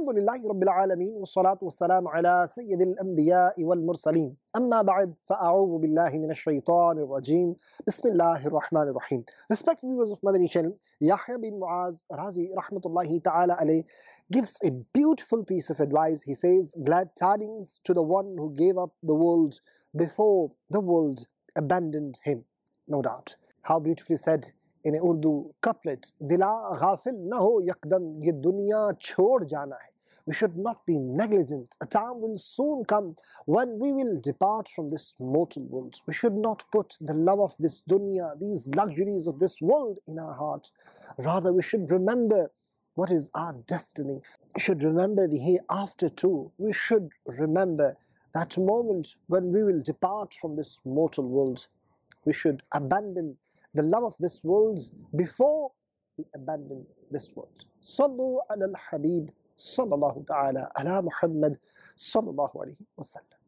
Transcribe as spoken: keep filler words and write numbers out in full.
Alhamdulillahi Rabbil Alameen, wa salatu wa salam ala Sayyidil Anbiya'i wal Mursaleen. Amma ba'd, fa'a'udhu billahi minash shaitanir rajeem. Bismillahir Rahmanir Rahim. Respected viewers of Madani channel, Yahya bin Muaz Razi rahmatullahi ta'ala alayh gives a beautiful piece of advice. He says, glad tidings to the one who gave up the world before the world abandoned him. No doubt. How beautifully said in a Urdu couplet, Dila ghafil na ho yakdam, ye dunya chhod jana hai. We should not be negligent. A time will soon come when we will depart from this mortal world. We should not put the love of this dunya, these luxuries of this world in our heart. Rather, we should remember what is our destiny. We should remember the hereafter too. We should remember that moment when we will depart from this mortal world. We should abandon the love of this world before we abandon this world. Sallu ala al-Habib sallallahu ta'ala ala Muhammad sallallahu alayhi wa sallam.